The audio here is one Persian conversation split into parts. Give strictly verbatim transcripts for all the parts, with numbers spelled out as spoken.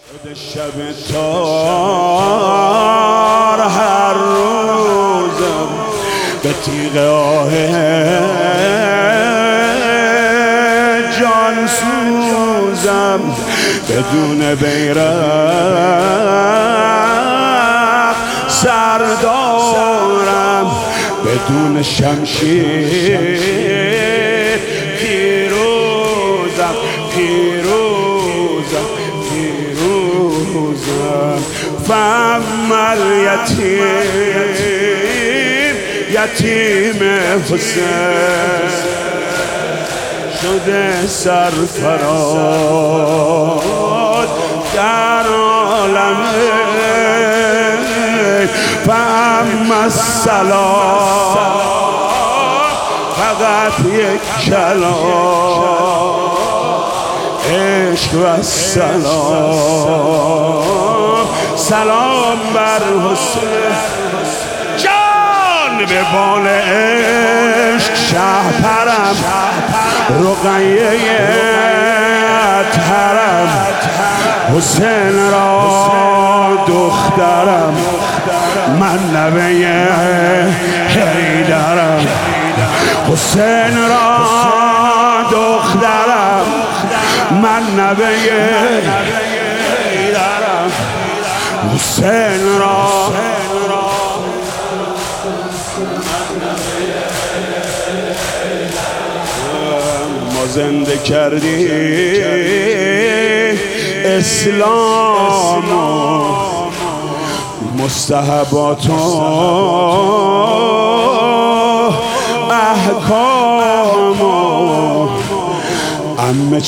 شب تار هر روزم به تیغ آه جان سوزم، بدون بیرق سردارم، بدون شمشیر پیروزم پیروزم پیروزم. فاما الیتیم یتیم حسین شده سرفراز در عالم. فاما السلام فقط یک کلام عشق و سلام، سلام بر حسین جان به بال عشق شهپرم، رقیه اطهرم، حسین را دخترم، من نوه حیدرم، حسین را دخترم، من نوه حیدرم، حسین را ما زنده کردی اسلام و مستحبات و احکام و عمه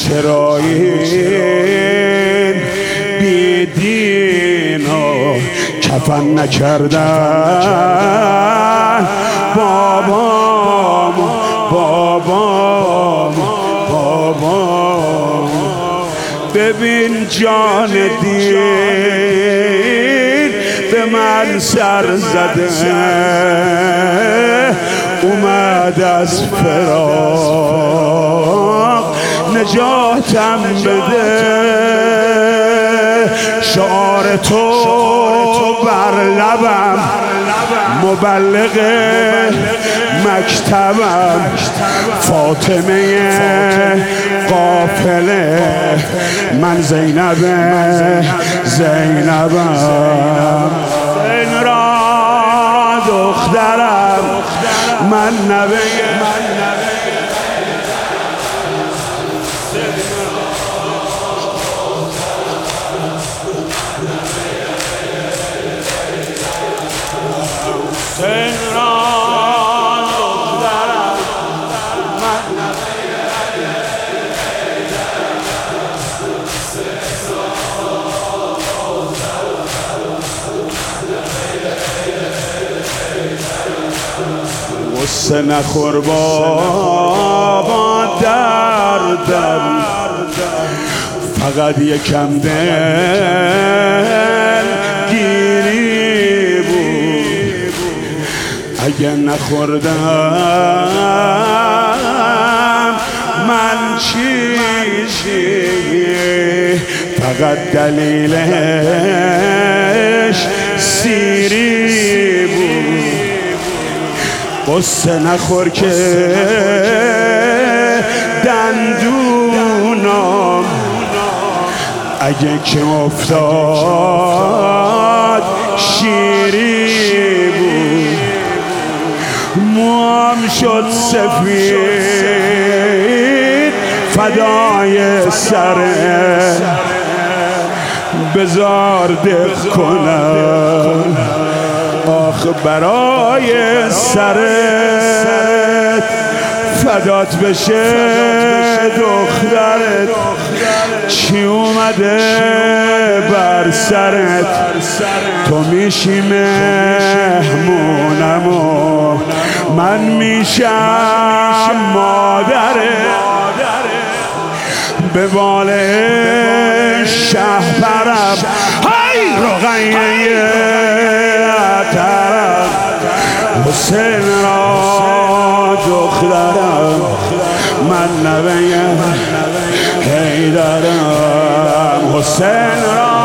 چرایین بی دین و کفن نکردن بابام بابام بابام. ببین جان دین به من سر زده، اومد از فراق نجاتم بده، شعار تو بر لبم، مبلغ مکتبم، فاطمه قافله، من زینب زینبم، زین را دخترم، من نوه حسین را دخترم، من غصه نخور بابا دردم، فقط یکم دل گیری بود، اگه نخوردم من چیزی، فقط دلیلش سیری بود. غصه نخور که دندونم اگه که افتاد شیری بود، موام شد سفید فدای سره، بزار دق کنم آخ برای سرت، فدات بشه دخترت، چی اومده بر سرت، تو میشی مهمونم و من میشم مادرت، به بال شهپرم، های رقیه اطهرم، حسین را دخترم، من نوه حیدرم، حسین را